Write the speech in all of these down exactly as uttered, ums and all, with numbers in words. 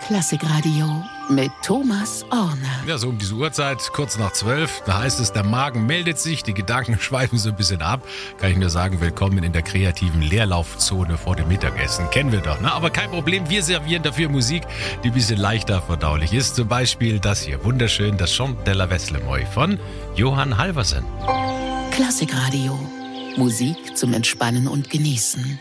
Klassikradio mit Thomas Orner. Ja, so um diese Uhrzeit, kurz nach zwölf, da heißt es, der Magen meldet sich, die Gedanken schweifen so ein bisschen ab. Kann ich nur sagen, willkommen in der kreativen Leerlaufzone vor dem Mittagessen. Kennen wir doch, ne? Aber kein Problem, wir servieren dafür Musik, die ein bisschen leichter verdaulich ist. Zum Beispiel das hier, wunderschön, das Chant de la Veslemoy von Johann Halvorsen. Klassikradio, Musik zum Entspannen und Genießen.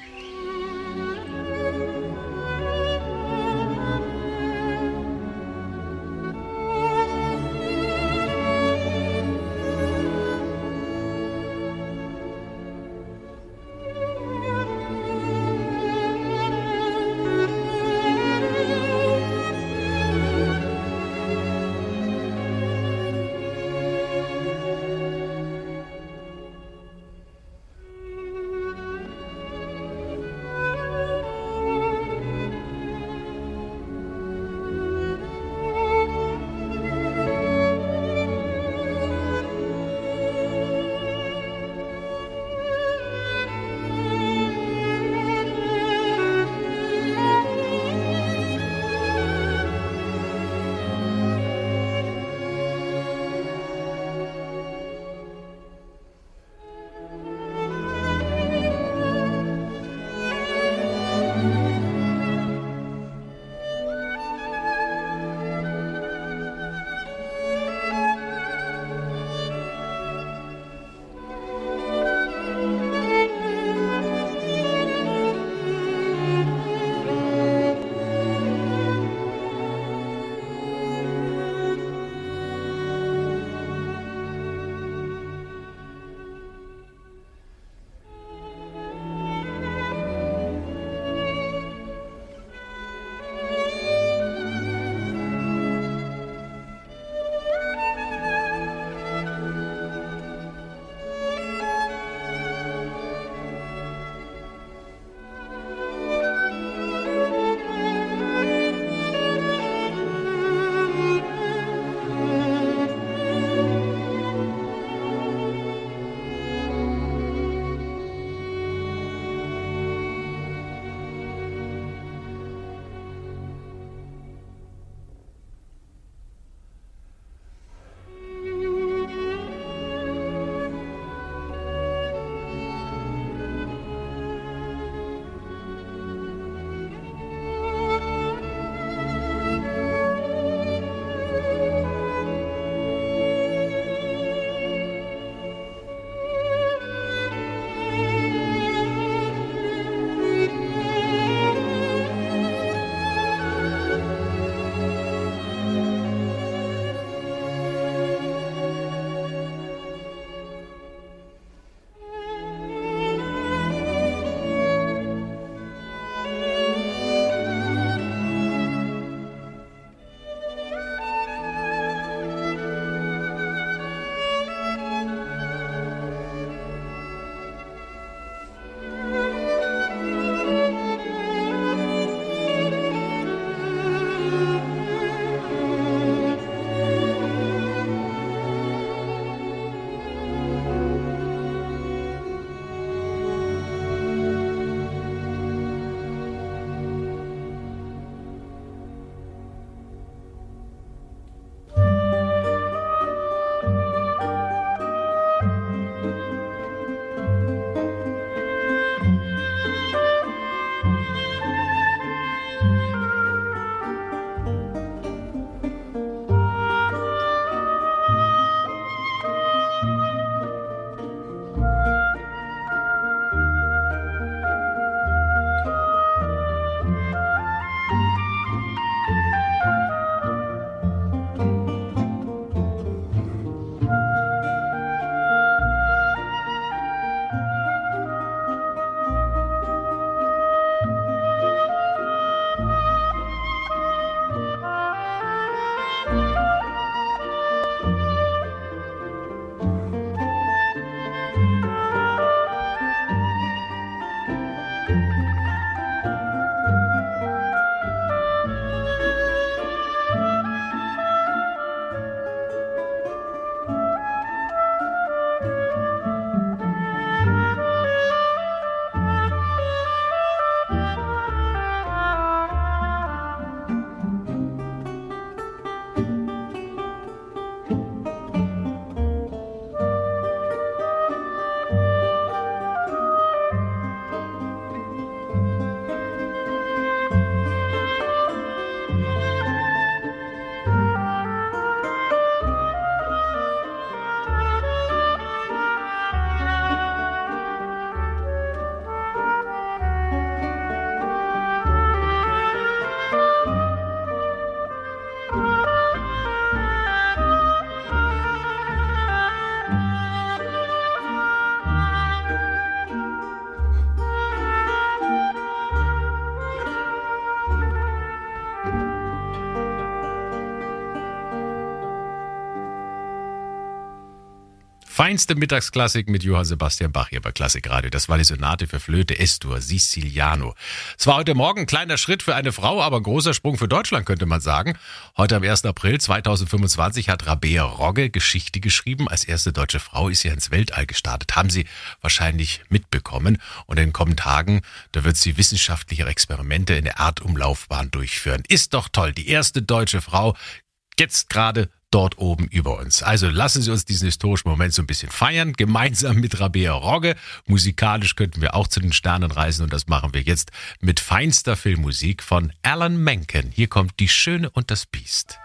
Feinste Mittagsklassik mit Johann Sebastian Bach hier bei Klassikradio. Das war die Sonate für Flöte Estur Siciliano. Es war heute Morgen ein kleiner Schritt für eine Frau, aber ein großer Sprung für Deutschland, könnte man sagen. Heute am ersten April zweitausendfünfundzwanzig hat Rabea Rogge Geschichte geschrieben. Als erste deutsche Frau ist sie ins Weltall gestartet. Haben Sie wahrscheinlich mitbekommen. Und in den kommenden Tagen, da wird sie wissenschaftliche Experimente in der Erdumlaufbahn durchführen. Ist doch toll. Die erste deutsche Frau jetzt gerade dort oben über uns. Also lassen Sie uns diesen historischen Moment so ein bisschen feiern, gemeinsam mit Rabea Rogge. Musikalisch könnten wir auch zu den Sternen reisen und das machen wir jetzt mit feinster Filmmusik von Alan Menken. Hier kommt Die Schöne und das Biest.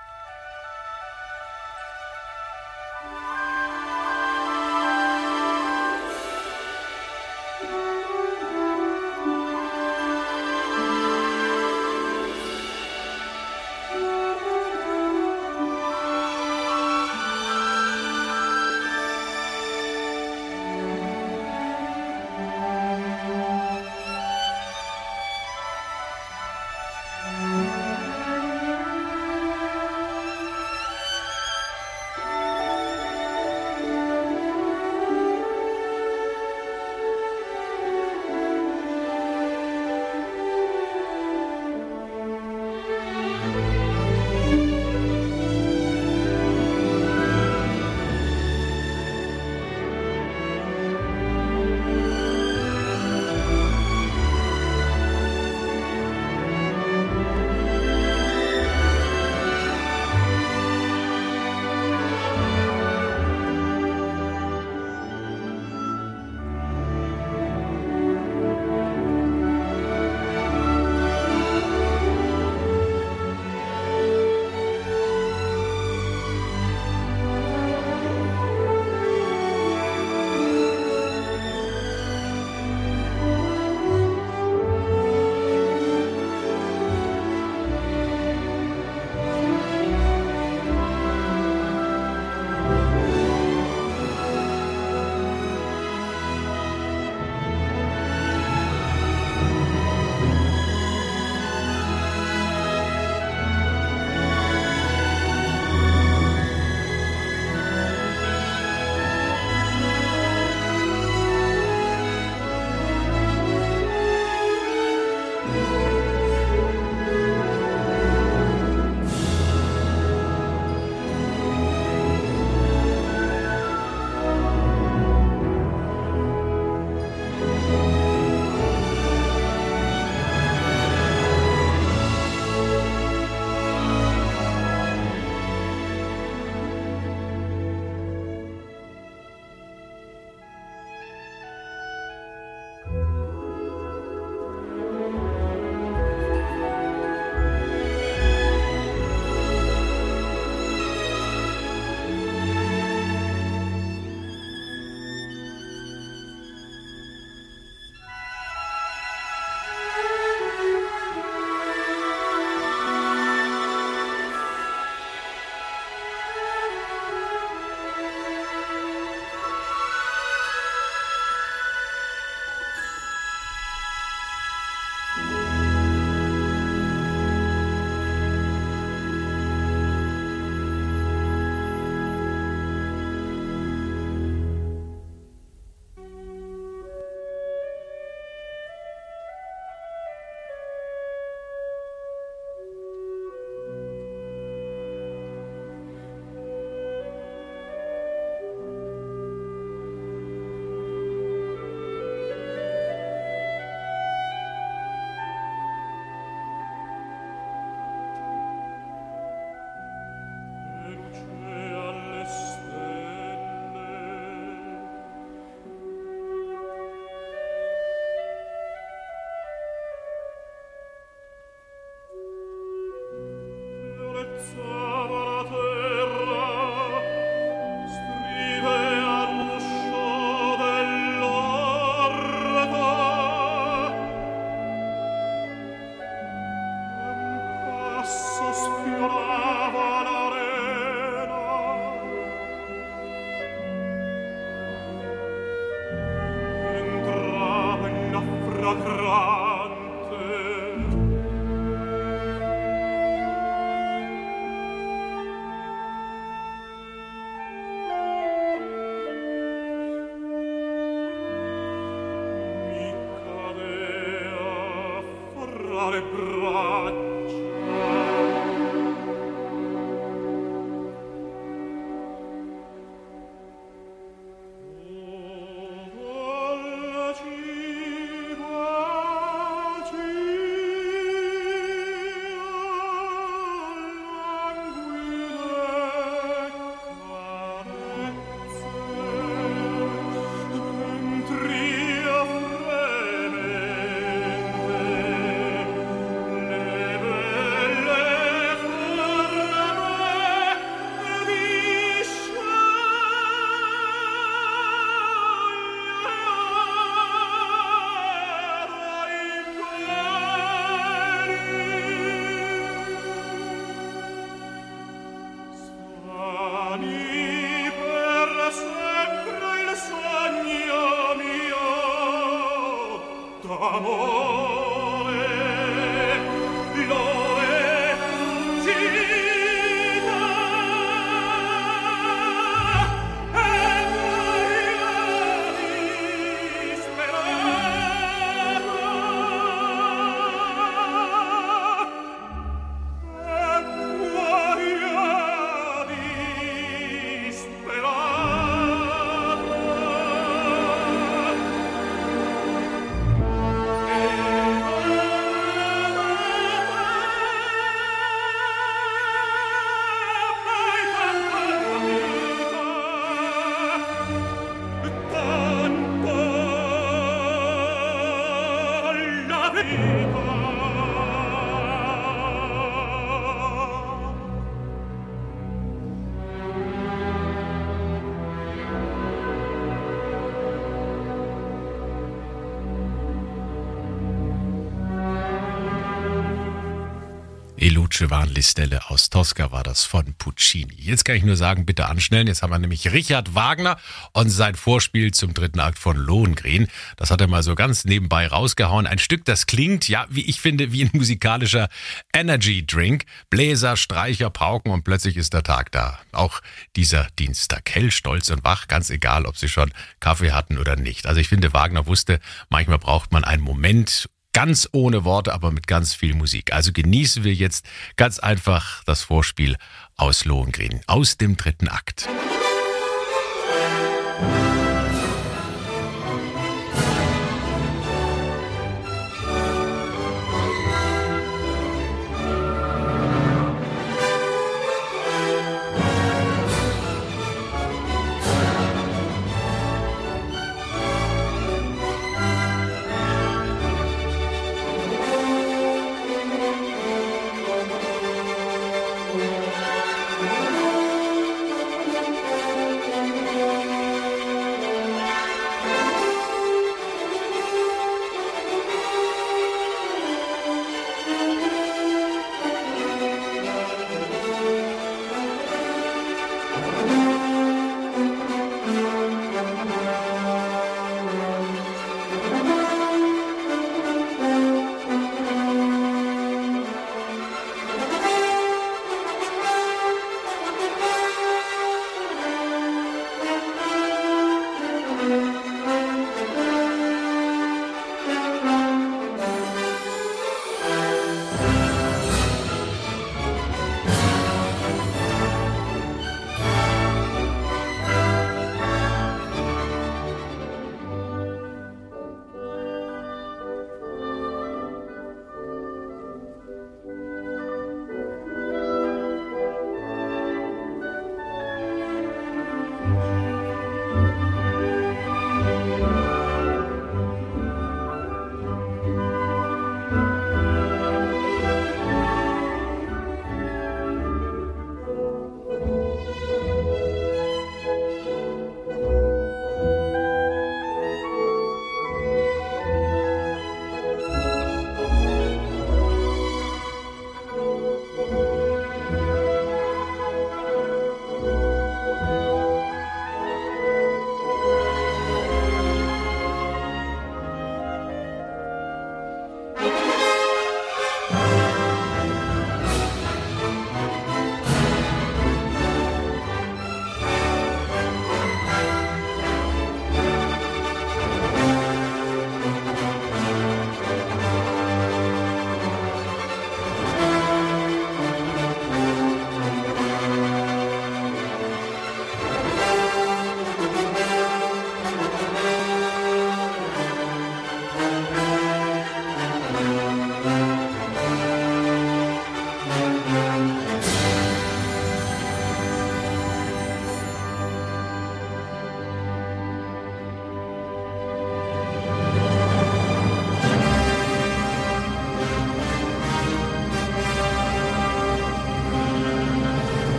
Luce Vanlistelle aus Tosca war das von Puccini. Jetzt kann ich nur sagen, bitte anschnellen. Jetzt haben wir nämlich Richard Wagner und sein Vorspiel zum dritten Akt von Lohengrin. Das hat er mal so ganz nebenbei rausgehauen. Ein Stück, das klingt, ja, wie ich finde, wie ein musikalischer Energy Drink. Bläser, Streicher, Pauken und plötzlich ist der Tag da. Auch dieser Dienstag. Hell, stolz und wach, ganz egal, ob sie schon Kaffee hatten oder nicht. Also ich finde, Wagner wusste, manchmal braucht man einen Moment, ganz ohne Worte, aber mit ganz viel Musik. Also genießen wir jetzt ganz einfach das Vorspiel aus Lohengrin, aus dem dritten Akt.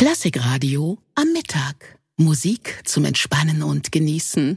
Klassikradio am Mittag. Musik zum Entspannen und Genießen.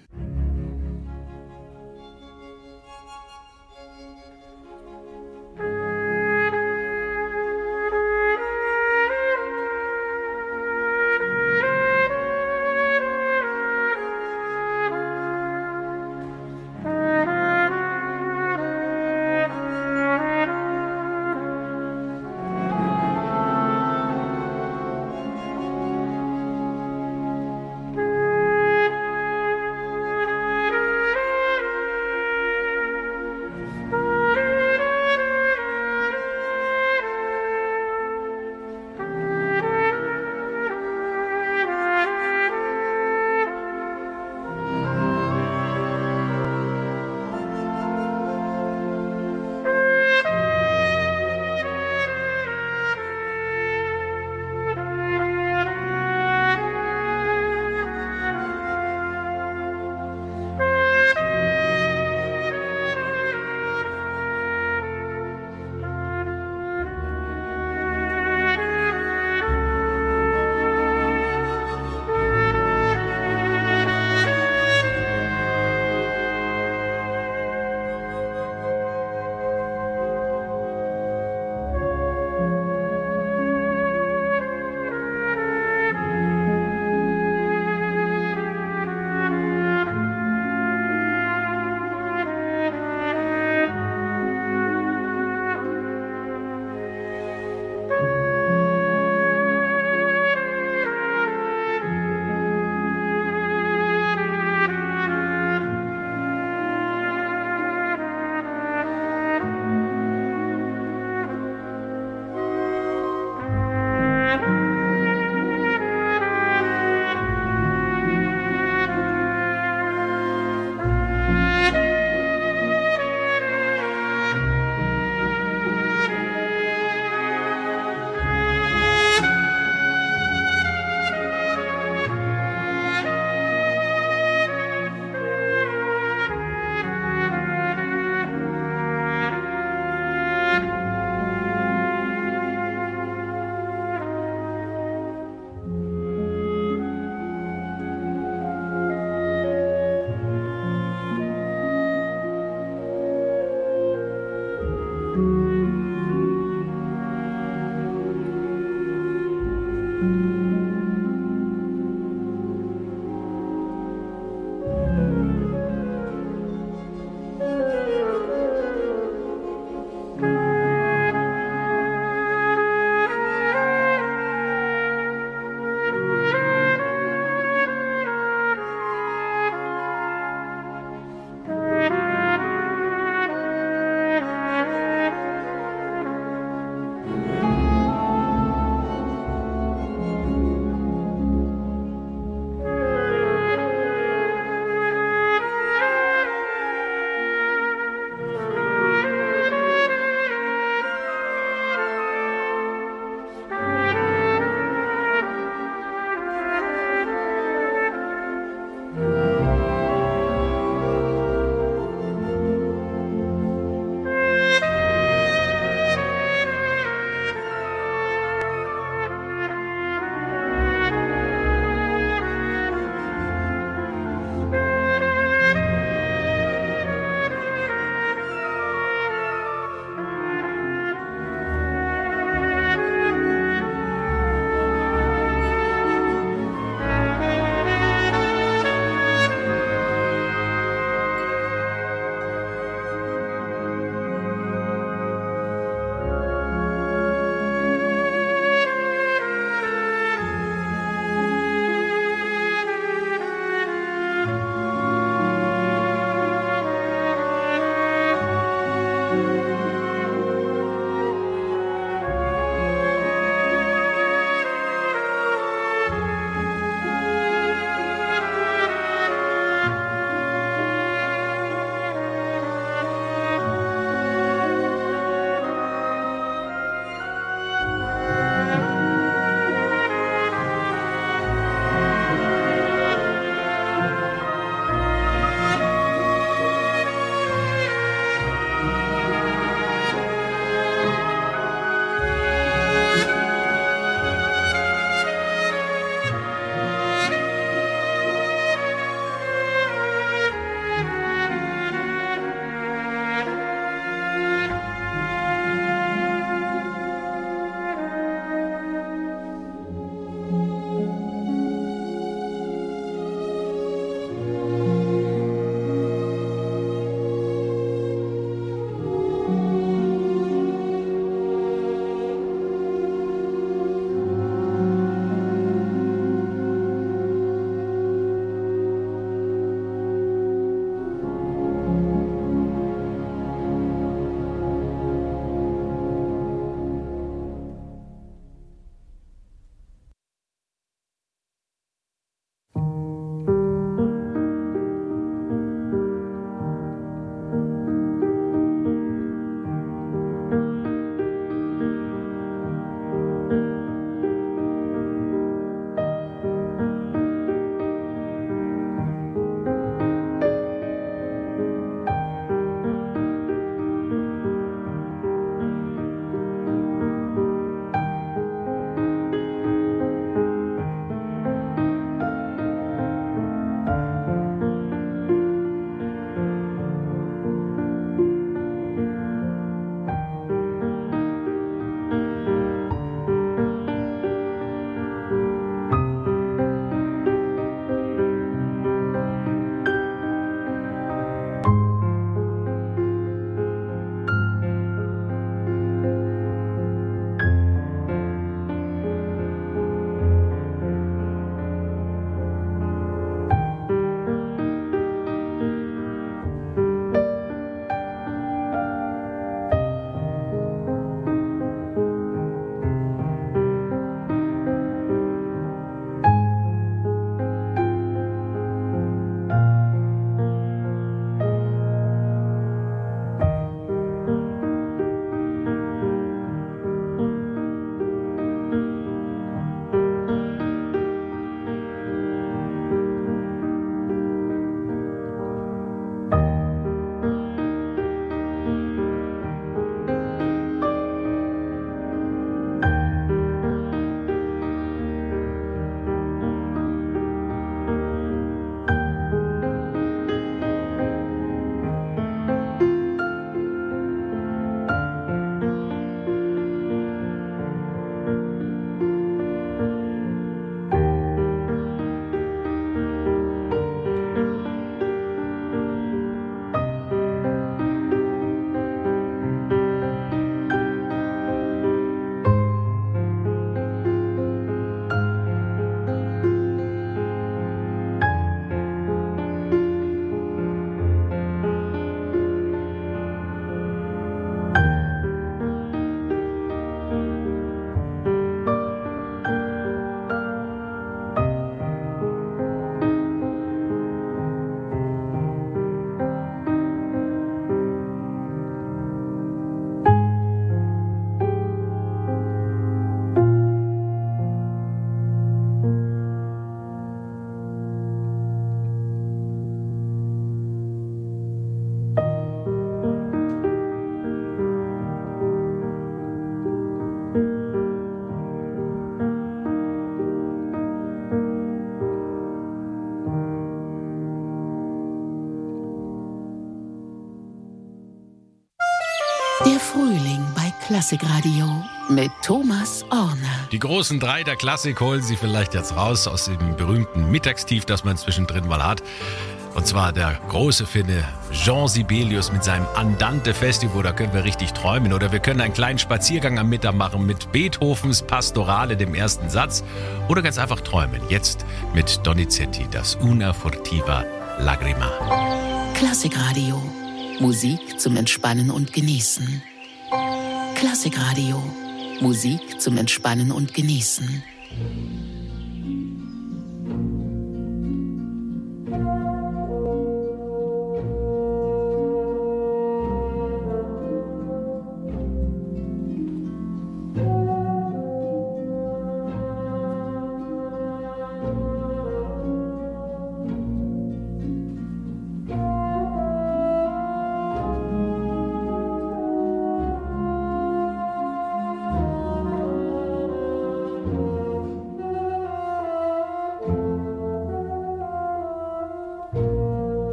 Klassikradio mit Thomas Orner. Die großen drei der Klassik holen Sie vielleicht jetzt raus aus dem berühmten Mittagstief, das man zwischendrin mal hat. Und zwar der große Finne Jean Sibelius mit seinem Andante Festival. Da können wir richtig träumen. Oder wir können einen kleinen Spaziergang am Mittag machen mit Beethovens Pastorale, dem ersten Satz. Oder ganz einfach träumen. Jetzt mit Donizetti, das Una furtiva lagrima. Klassikradio. Musik zum Entspannen und Genießen. Klassikradio. Musik zum Entspannen und Genießen.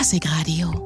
Klassikradio.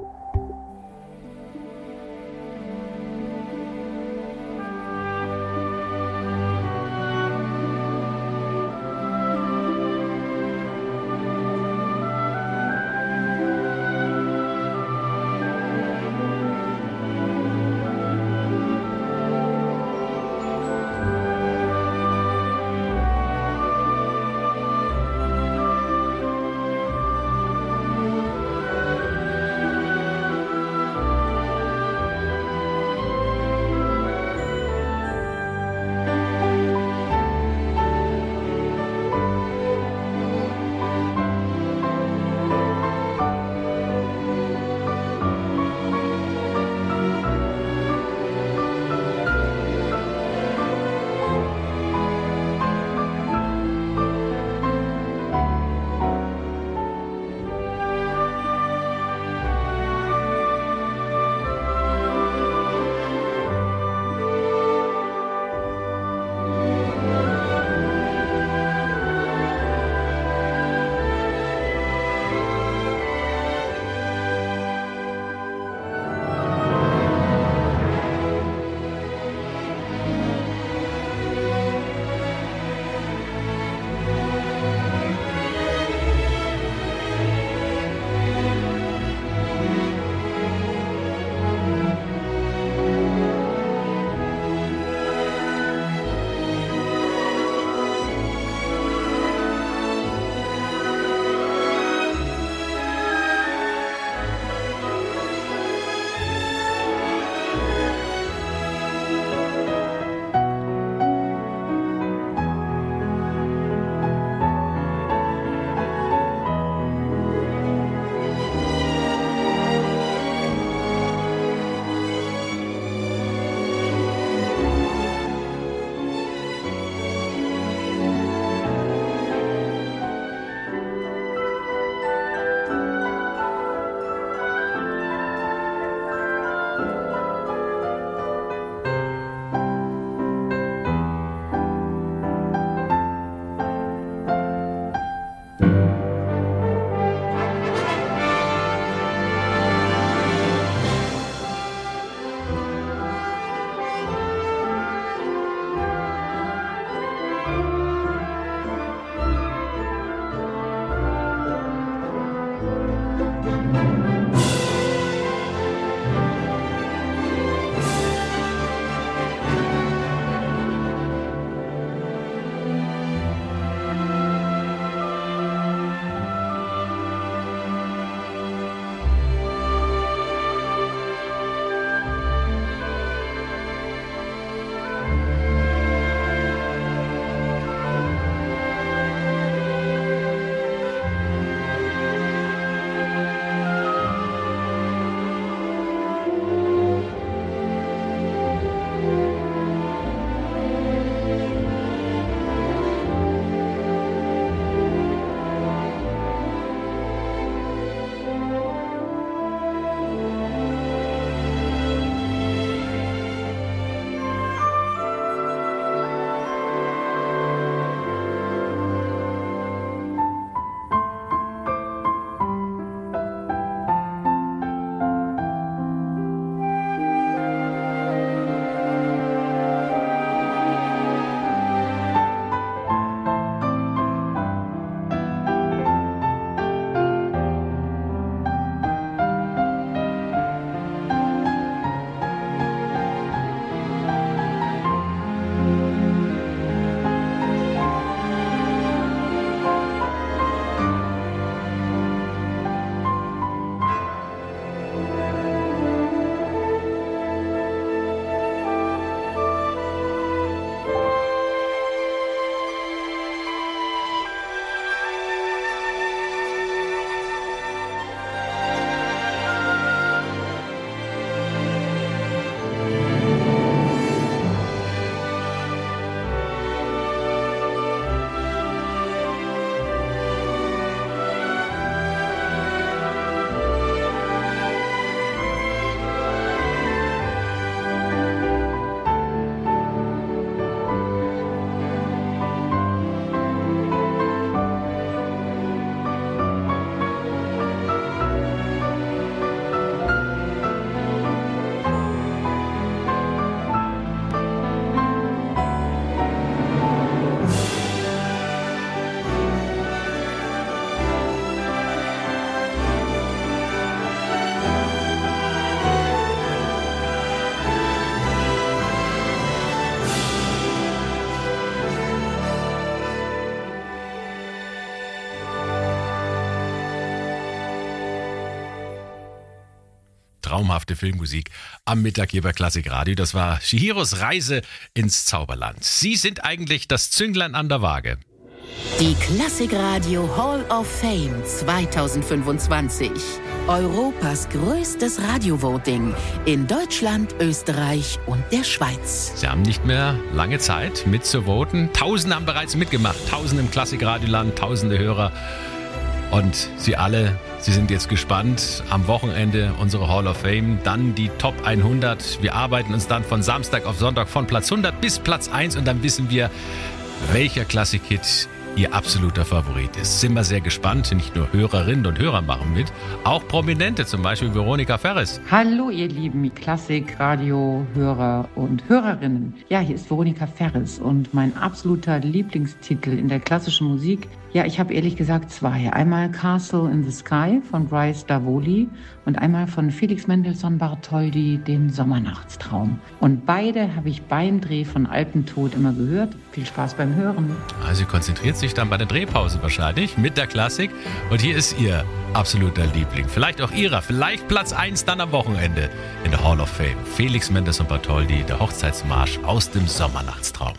traumhafte Filmmusik am Mittag hier bei Klassikradio. Das war Chihiros Reise ins Zauberland. Sie sind eigentlich das Zünglein an der Waage. Die Klassikradio Hall of Fame zweitausendfünfundzwanzig. Europas größtes Radiovoting in Deutschland, Österreich und der Schweiz. Sie haben nicht mehr lange Zeit mitzuvoten. Tausende haben bereits mitgemacht. Tausende im Klassikradioland, tausende Hörer. Und Sie alle, Sie sind jetzt gespannt. Am Wochenende unsere Hall of Fame, dann die Top hundert. Wir arbeiten uns dann von Samstag auf Sonntag von Platz hundert bis Platz eins und dann wissen wir, welcher Klassik-Hit Ihr absoluter Favorit ist. Sind wir sehr gespannt. Nicht nur Hörerinnen und Hörer machen mit, auch Prominente, zum Beispiel Veronika Ferres. Hallo ihr lieben Klassik-Radio-Hörer und Hörerinnen. Ja, hier ist Veronika Ferres und mein absoluter Lieblingstitel in der klassischen Musik. Ja, ich habe ehrlich gesagt zwei. Einmal Castle in the Sky von Bryce Davoli und einmal von Felix Mendelssohn Bartholdy, den Sommernachtstraum. Und beide habe ich beim Dreh von Alpentod immer gehört. Viel Spaß beim Hören. Also sie konzentriert sich dann bei der Drehpause wahrscheinlich mit der Klassik. Und hier ist ihr absoluter Liebling. Vielleicht auch ihrer. Vielleicht Platz eins dann am Wochenende in der Hall of Fame. Felix Mendelssohn Bartholdy, der Hochzeitsmarsch aus dem Sommernachtstraum.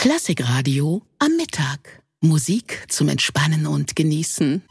Klassikradio am Mittag. Musik zum Entspannen und Genießen.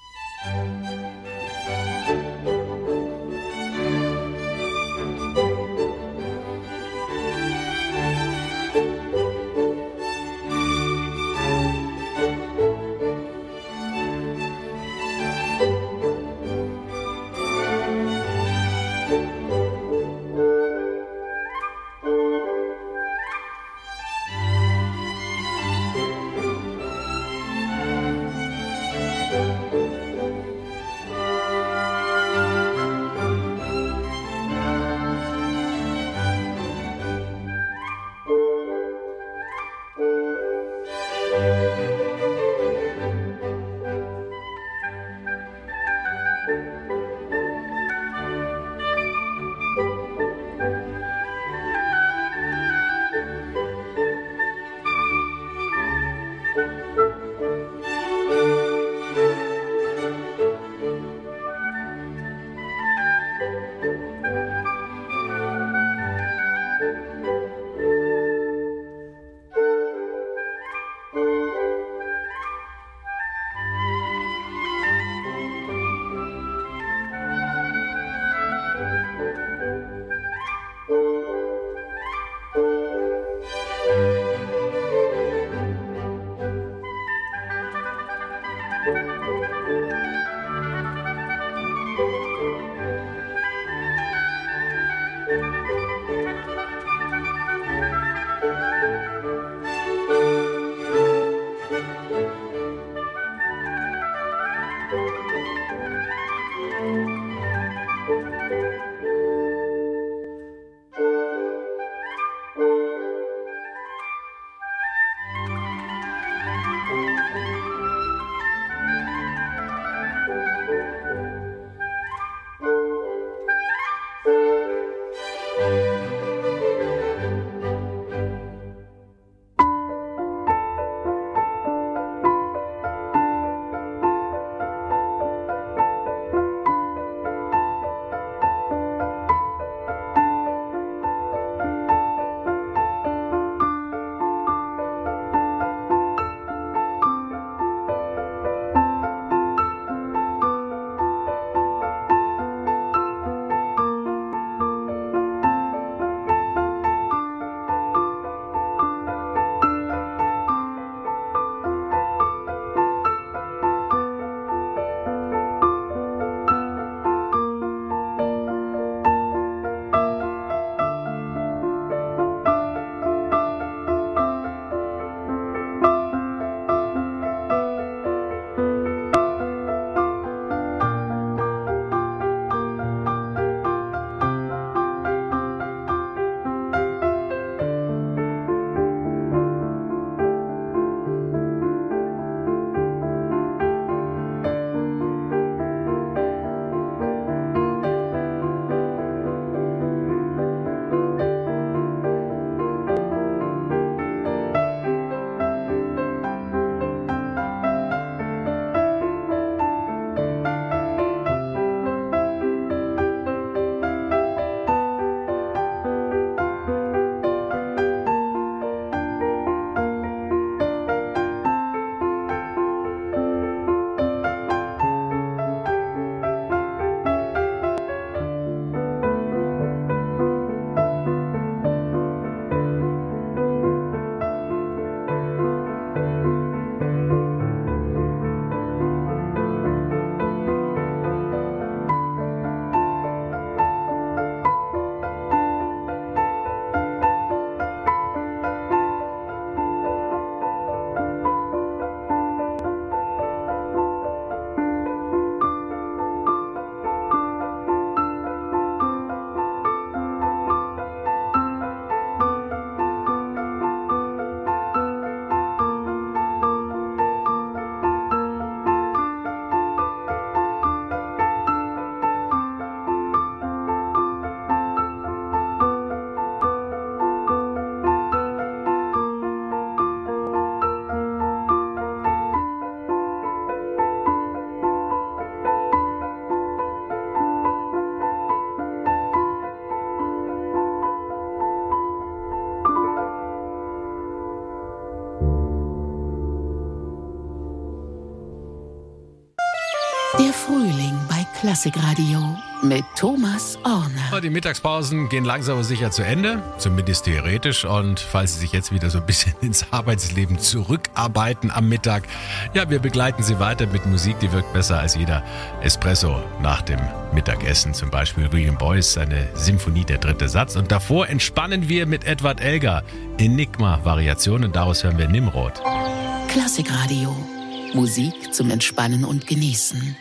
Klassikradio mit Thomas Orner. Die Mittagspausen gehen langsam aber sicher zu Ende, zumindest theoretisch. Und falls Sie sich jetzt wieder so ein bisschen ins Arbeitsleben zurückarbeiten am Mittag, ja, wir begleiten Sie weiter mit Musik, die wirkt besser als jeder Espresso nach dem Mittagessen. Zum Beispiel William Boyce, seine Symphonie, der dritte Satz. Und davor entspannen wir mit Edward Elgar, Enigma-Variationen. Daraus hören wir Nimrod. Klassikradio. Musik zum Entspannen und Genießen.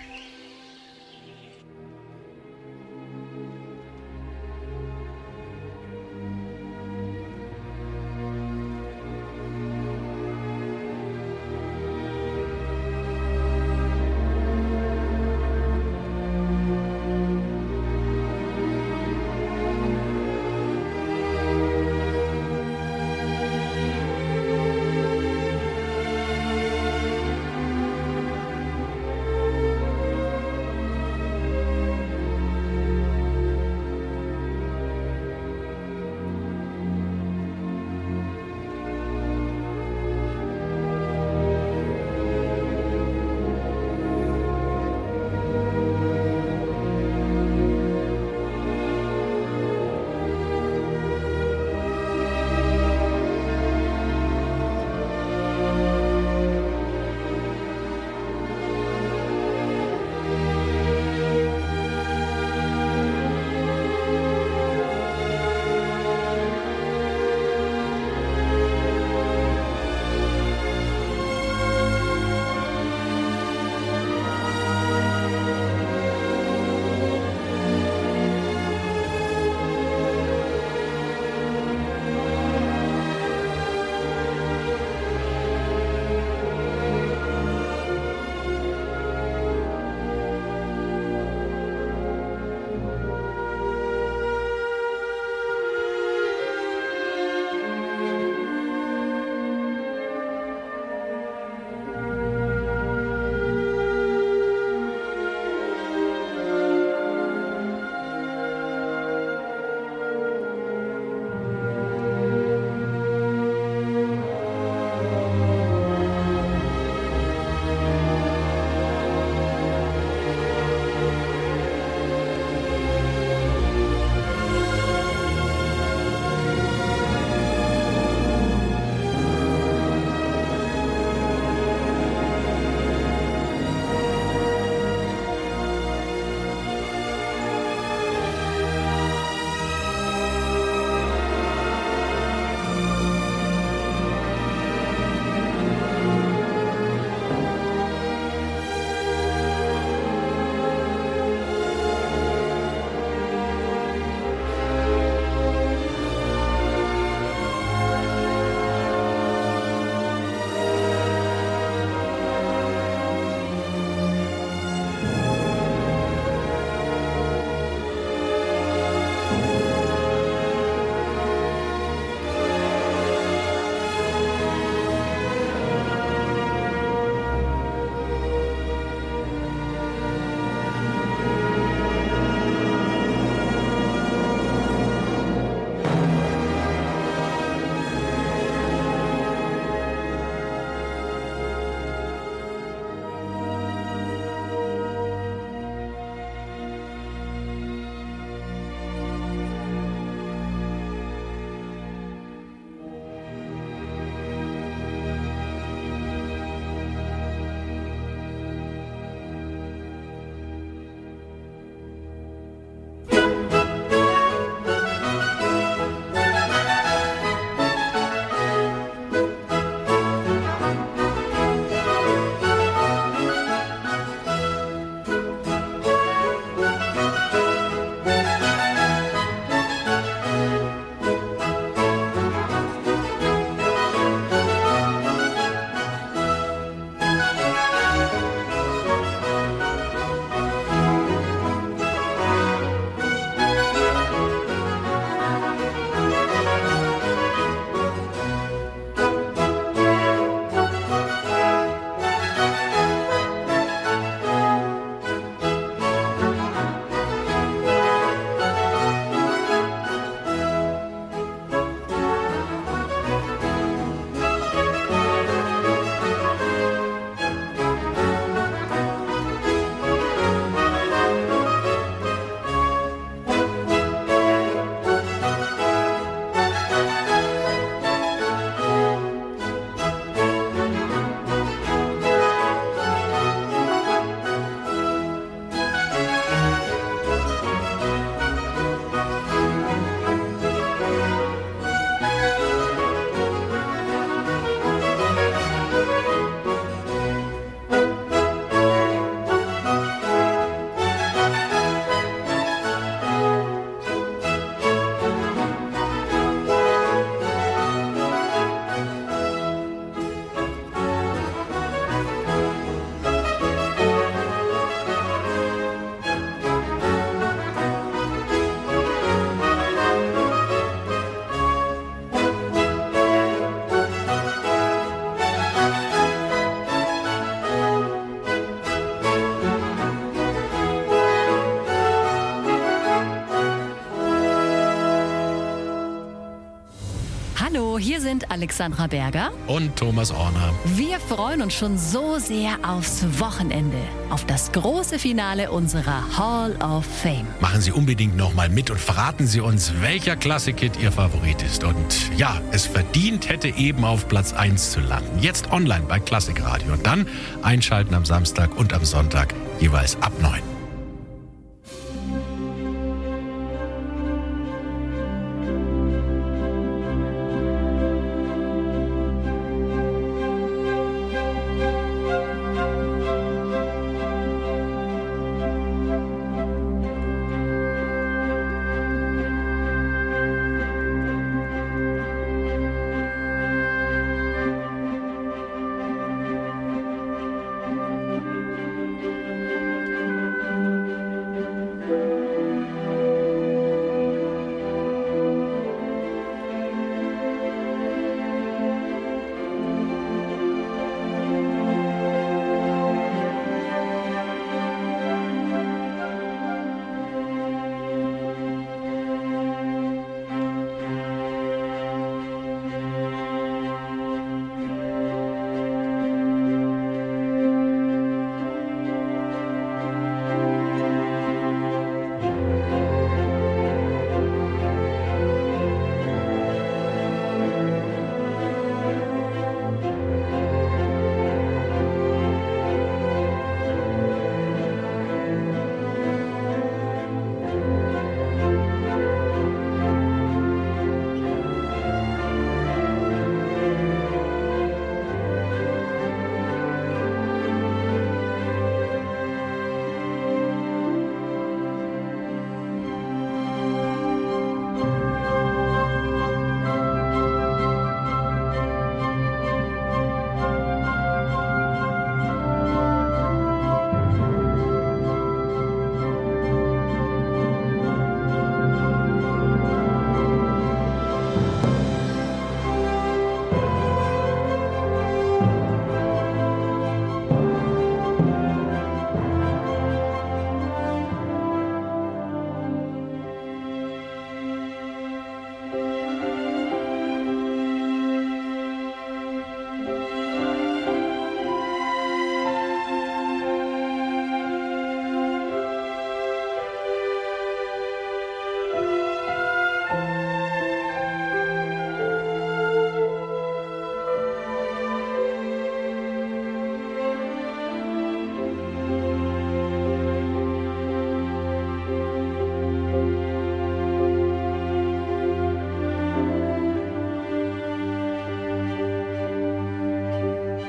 Hallo, hier sind Alexandra Berger und Thomas Orner. Wir freuen uns schon so sehr aufs Wochenende, auf das große Finale unserer Hall of Fame. Machen Sie unbedingt nochmal mit und verraten Sie uns, welcher Klassik-Hit Ihr Favorit ist. Und ja, es verdient hätte eben auf Platz eins zu landen. Jetzt online bei Klassikradio und dann einschalten am Samstag und am Sonntag jeweils ab neun.